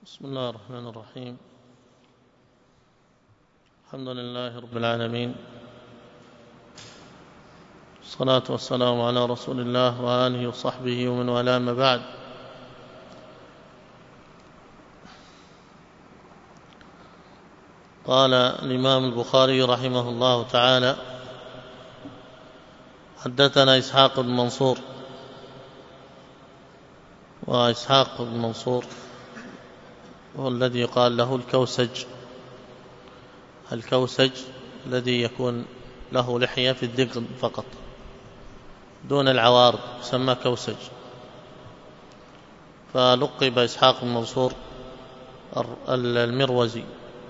بسم الله الرحمن الرحيم. الحمد لله رب العالمين، والصلاة والسلام على رسول الله وآله وصحبه ومن والاه، ما بعد. قال الإمام البخاري رحمه الله تعالى: حدثنا إسحاق بن منصور. وإسحاق بن منصور هو الذي يقال له الكوسج الذي يكون له لحية في الذقن فقط دون العوارض، يسمى كوسج. فلقب إسحاق بن منصور المروزي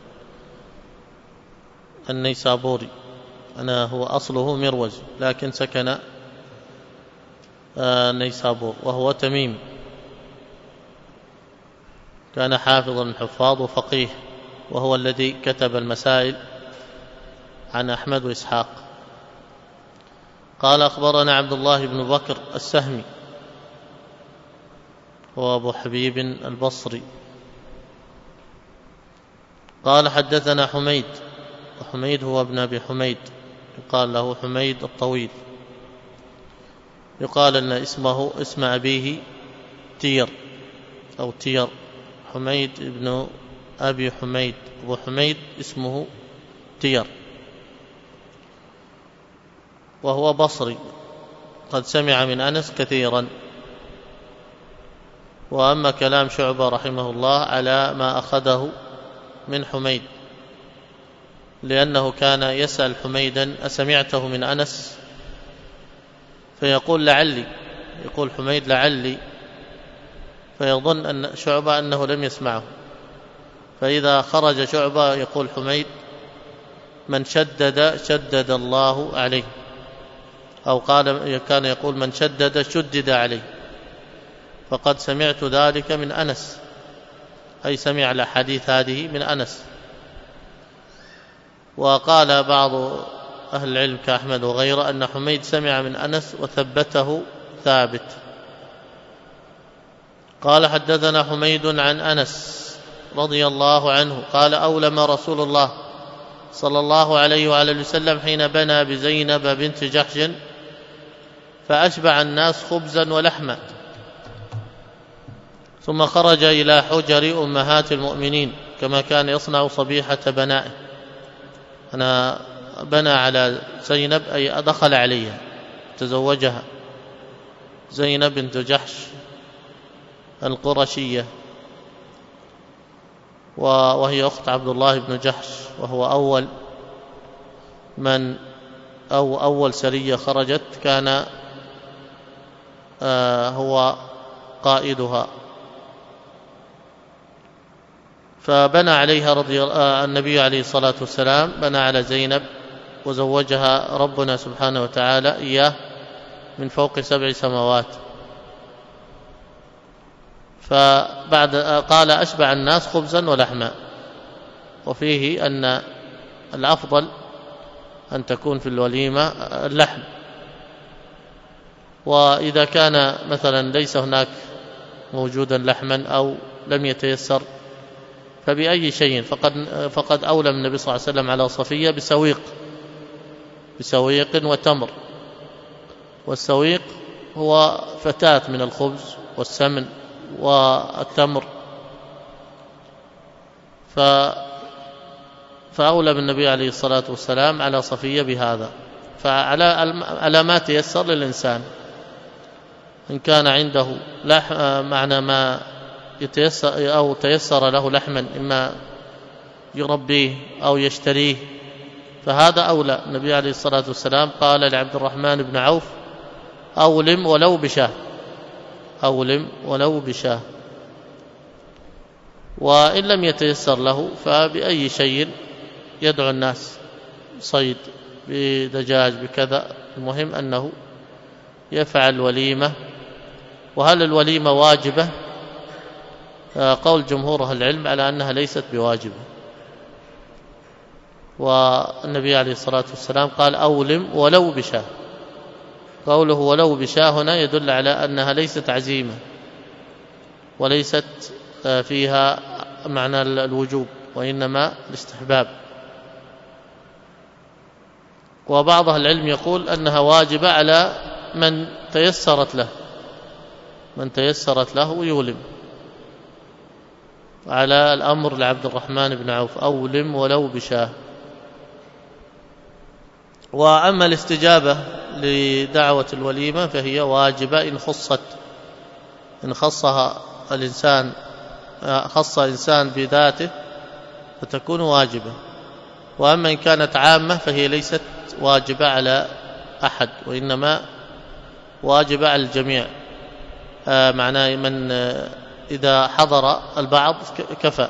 النيسابوري، هو أصله مروزي لكن سكن نيسابور، وهو تميم، كان حافظا من الحفاظ وفقيه، وهو الذي كتب المسائل عن أحمد وإسحاق. قال: أخبرنا عبد الله بن بكر السهمي، هو أبو حبيب البصري. قال: حدثنا حميد، وحميد هو ابن أبي حميد، يقال له حميد الطويل، يقال أن اسم أبيه تير أو تير، حميد ابن أبي حميد، أبو حميد اسمه تير، وهو بصري، قد سمع من أنس كثيرا. وأما كلام شعبة رحمه الله على ما أخذه من حميد، لأنه كان يسأل حميدا: أسمعته من أنس؟ فيقول: لعلي، يقول حميد: لعلي، فيظن أن شعبة أنه لم يسمعه. فإذا خرج شعبة يقول حميد: من شدد الله عليه، أو كان يقول: من شدد عليه. فقد سمعت ذلك من أنس، أي سمع الحديث هذه من أنس. وقال بعض أهل العلم كأحمد وغيره أن حميد سمع من أنس وثبته ثابت. قال: حدثنا حميد عن أنس رضي الله عنه قال: أولم رسول الله صلى الله عليه وآله وسلم حين بنى بزينب بنت جحش، فأشبع الناس خبزا ولحما، ثم خرج إلى حجر أمهات المؤمنين كما كان يصنع صبيحة بنائه. بنى على زينب أي دخل عليها، تزوجها، زينب بنت جحش القرشية، وهي أخت عبد الله بن جحش، وهو أول سرية خرجت، كان هو قائدها. فبنى عليها النبي عليه الصلاة والسلام، بنى على زينب وزوجها ربنا سبحانه وتعالى إياه من فوق 7 سماوات. فبعد قال: أشبع الناس خبزا ولحما، وفيه أن الأفضل أن تكون في الوليمة اللحم. وإذا كان مثلا ليس هناك موجودا لحما أو لم يتيسر، فبأي شيء، فقد أولم النبي صلى الله عليه وسلم على صفية بسويق وتمر. والسويق هو فتاة من الخبز والسمن والتمر، فأولم النبي عليه الصلاة والسلام على صفية بهذا. فعلى ما تيسر للإنسان، إن كان عنده معنى ما يتيسر أو تيسر له لحما، إما يربيه أو يشتريه، فهذا أولى. النبي عليه الصلاة والسلام قال لعبد الرحمن بن عوف: أولم ولو بشاه، أولم ولو بشاه. وإن لم يتيسر له فبأي شيء يدعو الناس، صيد، بدجاج، بكذا، المهم أنه يفعل وليمة. وهل الوليمة واجبة؟ قول جمهور أهل العلم على أنها ليست بواجبة. والنبي عليه الصلاة والسلام قال: أولم ولو بشاه. قوله ولو بشاه هنا يدل على أنها ليست عزيمة، وليست فيها معنى الوجوب، وإنما الاستحباب. وبعض أهل العلم يقول أنها واجبة على من تيسرت له يولم، على الأمر لعبد الرحمن بن عوف: أولم ولو بشاه. وأما الاستجابة لدعوة الوليمة فهي واجبة إن خصها الإنسان خص إنسان بذاته فتكون واجبة. وأما إن كانت عامة فهي ليست واجبة على أحد، وإنما واجبة على الجميع. معناه من إذا حضر البعض كفى.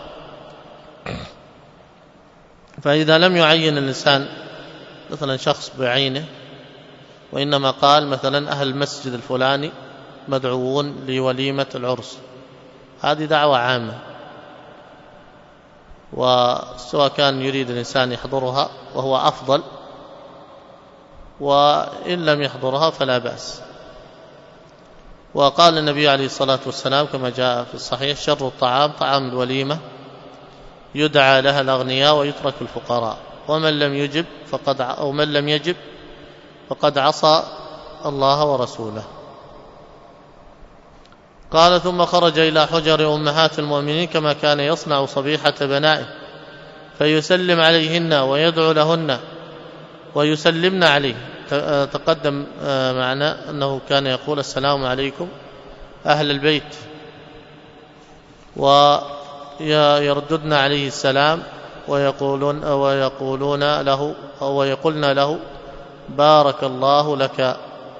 فإذا لم يعين الإنسان مثلا شخص بعينه، وإنما قال مثلا أهل المسجد الفلاني مدعوون لوليمة العرس، هذه دعوة عامة، وسواء كان يريد الإنسان يحضرها وهو أفضل، وإن لم يحضرها فلا بأس. وقال النبي عليه الصلاة والسلام كما جاء في الصحيح: شر الطعام طعام الوليمة يدعى لها الأغنياء ويترك الفقراء، ومن لم يجب فقد عصى الله ورسوله. قال: ثم خرج إلى حجر أمهات المؤمنين كما كان يصنع صبيحة بنائه، فيسلم عليهن ويدعو لهن ويسلمن عليه. تقدم معنا أنه كان يقول: السلام عليكم أهل البيت، ويرددن عليه السلام ويقولن له: بارك الله لك.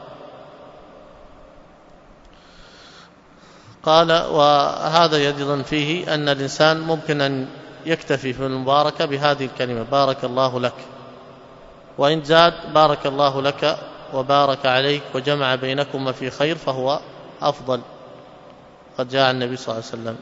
قال: وهذا يدل فيه أن الإنسان ممكن أن يكتفي في المباركة بهذه الكلمة: بارك الله لك، وإن زاد: بارك الله لك وبارك عليك وجمع بينكم في خير، فهو أفضل. قد جاء النبي صلى الله عليه وسلم.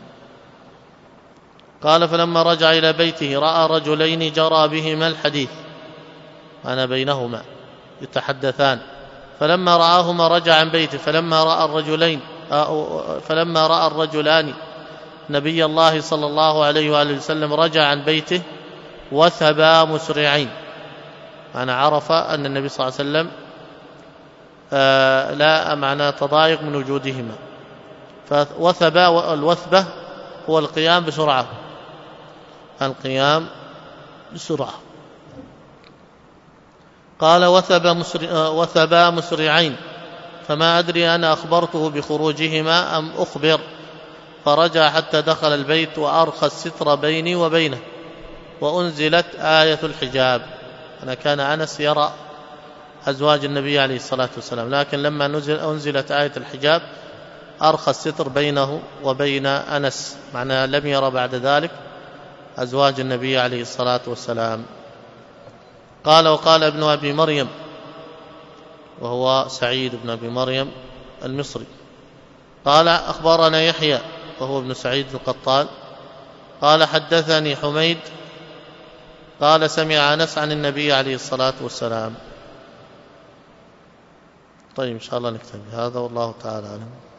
قال: فلما رجع إلى بيته رأى رجلين جرى بهما الحديث، أنا بينهما يتحدثان، فلما رآهما رجع عن بيته، فلما رأى الرجلان نبي الله صلى الله عليه وآله وسلم رجع عن بيته وثبا مسرعين. أنا عرف أن النبي صلى الله عليه وسلم لا معنى تضايق من وجودهما. الوثبة هو القيام بسرعة. قال: وثبا مسرعين، فما أدري أنا أخبرته بخروجهما أم أخبر، فرجع حتى دخل البيت وأرخى الستر بيني وبينه، وأنزلت آية الحجاب. أنا كان أنس يرى أزواج النبي عليه الصلاة والسلام، لكن لما أنزلت آية الحجاب أرخى الستر بينه وبين أنس، معناه لم يرى بعد ذلك أزواج النبي عليه الصلاة والسلام. قال: وقال ابن أبي مريم، وهو سعيد بن أبي مريم المصري، قال: أخبرنا يحيى وهو ابن سعيد القطان، قال: حدثني حميد قال: سمع أنس عن النبي عليه الصلاة والسلام. طيب إن شاء الله نكتفي هذا، والله تعالى أعلم.